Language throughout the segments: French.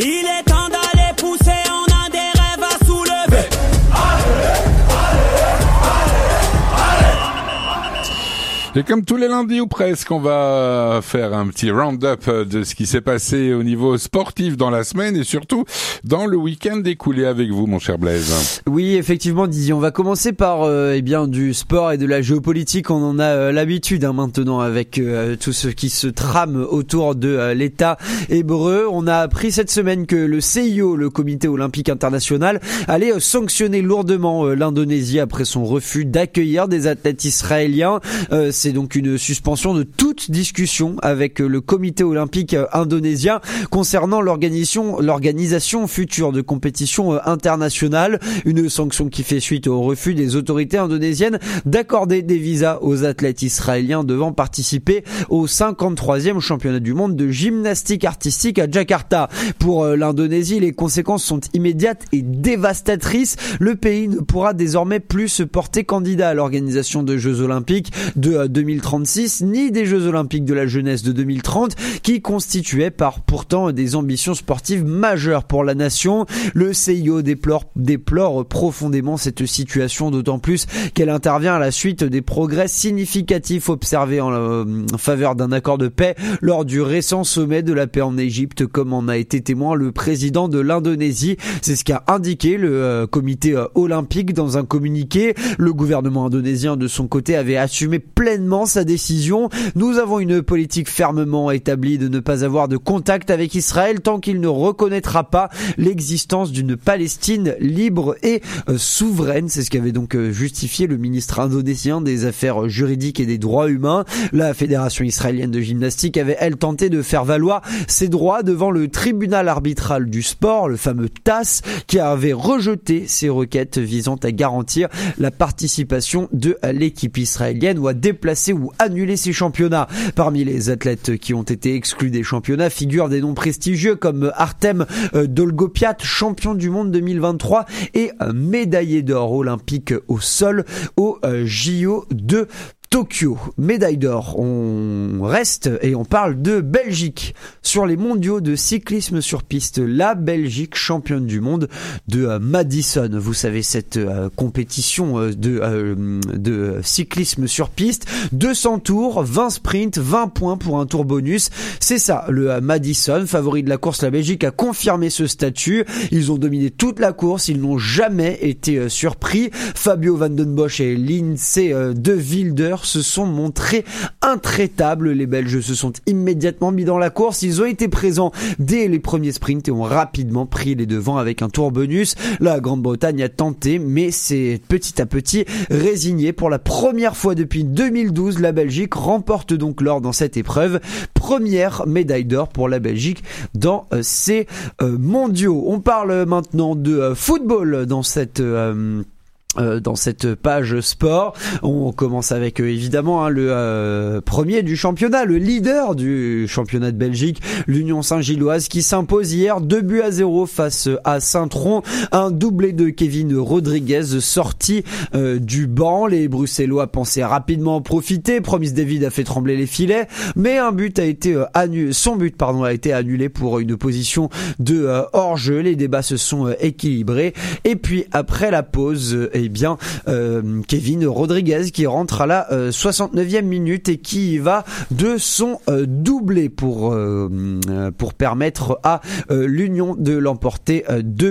Il est temps d'aller pousser, on a des rêves à soulever. Et comme tous les lundis ou presque, on va faire un petit round-up de ce qui s'est passé au niveau sportif dans la semaine et surtout dans le week-end écoulé avec vous, mon cher Blaise. Oui, effectivement, Didier, on va commencer par du sport et de la géopolitique. On en a l'habitude maintenant avec tout ce qui se trame autour de l'État hébreu. On a appris cette semaine que le CIO, le Comité olympique international, allait sanctionner lourdement l'Indonésie après son refus d'accueillir des athlètes israéliens. C'est donc une suspension de toute discussion avec le comité olympique indonésien concernant l'organisation future de compétitions internationales. Une sanction qui fait suite au refus des autorités indonésiennes d'accorder des visas aux athlètes israéliens devant participer au 53e championnat du monde de gymnastique artistique à Jakarta. Pour l'Indonésie, les conséquences sont immédiates et dévastatrices. Le pays ne pourra désormais plus se porter candidat à l'organisation de Jeux olympiques de 2036 ni des Jeux olympiques de la jeunesse de 2030 qui constituaient pourtant des ambitions sportives majeures pour la nation. Le CIO déplore profondément cette situation, d'autant plus qu'elle intervient à la suite des progrès significatifs observés en faveur d'un accord de paix lors du récent sommet de la paix en Égypte, comme en a été témoin le président de l'Indonésie. C'est ce qu'a indiqué le comité olympique dans un communiqué. Le gouvernement indonésien de son côté avait assumé pleinement sa décision. Nous avons une politique fermement établie de ne pas avoir de contact avec Israël tant qu'il ne reconnaîtra pas l'existence d'une Palestine libre et souveraine. C'est ce qu'avait donc justifié le ministre indonésien des Affaires juridiques et des droits humains. La Fédération israélienne de gymnastique avait, elle, tenté de faire valoir ses droits devant le tribunal arbitral du sport, le fameux TAS, qui avait rejeté ses requêtes visant à garantir la participation de l'équipe israélienne ou à déplacer ou annuler ces championnats. Parmi les athlètes qui ont été exclus des championnats figurent des noms prestigieux comme Artem Dolgopiat, champion du monde 2023 et médaillé d'or olympique au sol au JO de Tokyo. Médaille d'or. On reste et on parle de Belgique. Sur les mondiaux de cyclisme sur piste, la Belgique championne du monde de Madison. Vous savez, cette compétition de cyclisme sur piste. 200 tours, 20 sprints, 20 points pour un tour bonus. C'est ça, le Madison. Favori de la course, la Belgique a confirmé ce statut. Ils ont dominé toute la course. Ils n'ont jamais été surpris. Fabio Van den Bosch et Lindsay de Wilder se sont montrés intraitables. Les Belges se sont immédiatement mis dans la course. Ils ont été présents dès les premiers sprints et ont rapidement pris les devants avec un tour bonus. La Grande-Bretagne a tenté, mais c'est petit à petit résigné. Pour la première fois depuis 2012, la Belgique remporte donc l'or dans cette épreuve. Première médaille d'or pour la Belgique dans ces mondiaux. On parle maintenant de football dans cette page sport. On commence avec évidemment le premier du championnat, le leader du championnat de Belgique, l'Union Saint-Gilloise, qui s'impose hier 2-0 face à Saint-Tron. Un doublé de Kevin Rodriguez sorti du banc. Les Bruxellois pensaient rapidement en profiter. Promise David a fait trembler les filets, mais un but a été annulé. Son but a été annulé pour une position de hors-jeu. Les débats se sont équilibrés. Et puis après la pause, Kevin Rodriguez qui rentre à la 69e minute et qui va de son doublé pour permettre à l'Union de l'emporter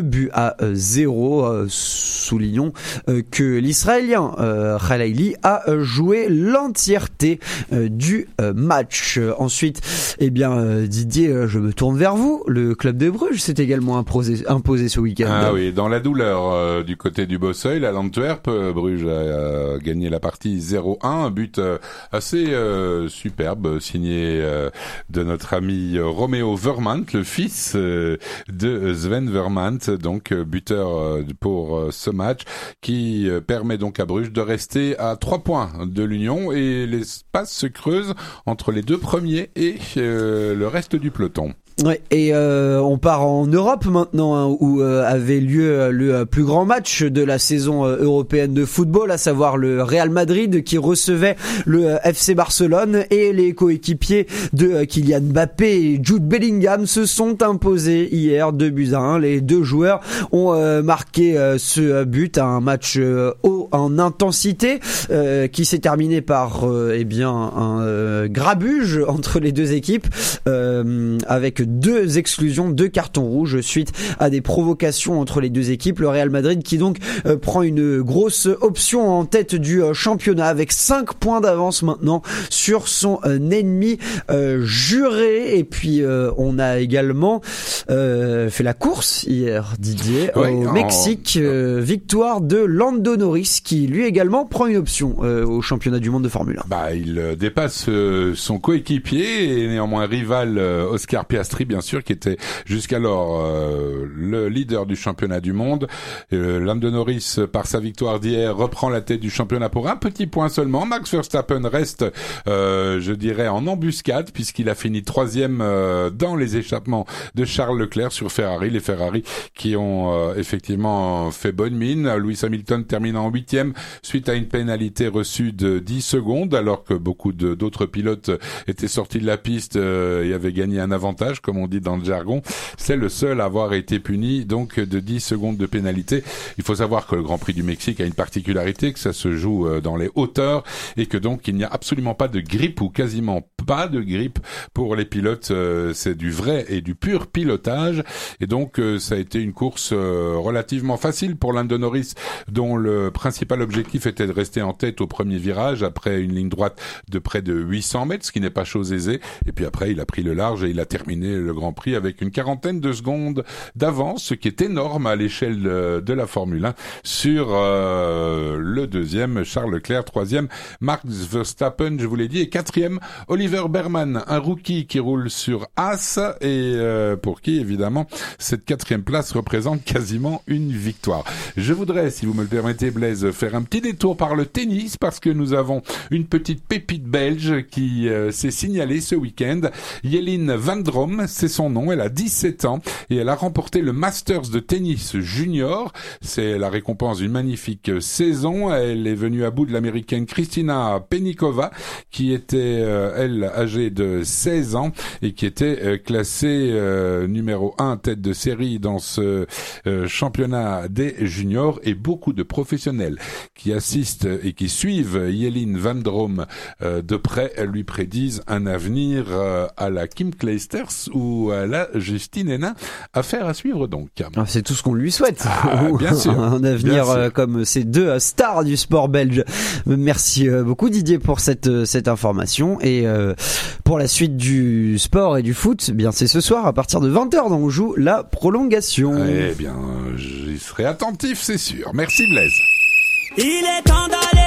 2-0. Soulignons que l'Israélien Khalaili a joué l'entièreté du match. Ensuite, Didier, je me tourne vers vous. Le club de Bruges s'est également imposé ce week-end. Ah oui, dans la douleur du côté du Bosseuil, à l'Antwerp, Bruges a gagné la partie 0-1, un but assez superbe signé de notre ami Roméo Vermaat, le fils de Sven Vermaat, donc buteur pour ce match qui permet donc à Bruges de rester à 3 points de l'Union et l'espace se creuse entre les deux premiers et le reste du peloton. Ouais, et on part en Europe maintenant, hein, où avait lieu le plus grand match de la saison européenne de football, à savoir le Real Madrid qui recevait le FC Barcelone, et les coéquipiers de Kylian Mbappé et Jude Bellingham se sont imposés hier 2-1. Les deux joueurs ont marqué ce but, un match haut en intensité qui s'est terminé par un grabuge entre les deux équipes, avec 2 exclusions, 2 cartons rouges suite à des provocations entre les deux équipes. Le Real Madrid qui donc prend une grosse option en tête du championnat avec 5 points d'avance maintenant sur son ennemi juré. Et puis on a également fait la course hier, Didier, au Mexique. Victoire de Lando Norris qui lui également prend une option au championnat du monde de Formule 1. Il dépasse son coéquipier et néanmoins rival Oscar Piastri, bien sûr, qui était jusqu'alors le leader du championnat du monde. Lando Norris, par sa victoire d'hier, reprend la tête du championnat pour un petit point seulement. Max Verstappen reste, je dirais, en embuscade, puisqu'il a fini 3e dans les échappements de Charles Leclerc sur Ferrari. Les Ferrari qui ont effectivement fait bonne mine. Lewis Hamilton termine en 8e suite à une pénalité reçue de 10 secondes, alors que beaucoup d'autres pilotes étaient sortis de la piste et avaient gagné un avantage, comme on dit dans le jargon. C'est le seul à avoir été puni donc de 10 secondes de pénalité. Il faut savoir que le Grand Prix du Mexique a une particularité, que ça se joue dans les hauteurs et que donc il n'y a absolument pas de grippe ou quasiment pas de grippe pour les pilotes. C'est du vrai et du pur pilotage et donc ça a été une course relativement facile pour Lando Norris, dont le principal objectif était de rester en tête au premier virage après une ligne droite de près de 800 mètres, ce qui n'est pas chose aisée. Et puis après, il a pris le large et il a terminé le Grand Prix avec une 40aine de secondes d'avance, ce qui est énorme à l'échelle de la Formule 1 sur le deuxième Charles Leclerc, 3e Max Verstappen, je vous l'ai dit, et 4e Oliver Berman, un rookie qui roule sur Haas et pour qui évidemment cette 4e place représente quasiment une victoire. Je voudrais, si vous me le permettez Blaise, faire un petit détour par le tennis parce que nous avons une petite pépite belge qui s'est signalée ce week-end. Jeline Van Drom, c'est son nom, elle a 17 ans et elle a remporté le Masters de tennis junior. C'est la récompense d'une magnifique saison. Elle est venue à bout de l'américaine Kristina Penikova qui était, elle, âgée de 16 ans et qui était classée numéro 1 tête de série dans ce championnat des juniors, et beaucoup de professionnels qui assistent et qui suivent Jeline Van Drom de près lui prédisent un avenir à la Kim Clijsters ou à la Justine Henin. Affaire à suivre donc. C'est tout ce qu'on lui souhaite. Bien sûr. Un avenir comme ces deux stars du sport belge. Merci beaucoup Didier pour cette information, et pour la suite du sport et du foot, eh bien c'est ce soir à partir de 20h dont on joue la prolongation. Eh bien, j'y serai attentif, c'est sûr. Merci Blaise. Il est temps d'aller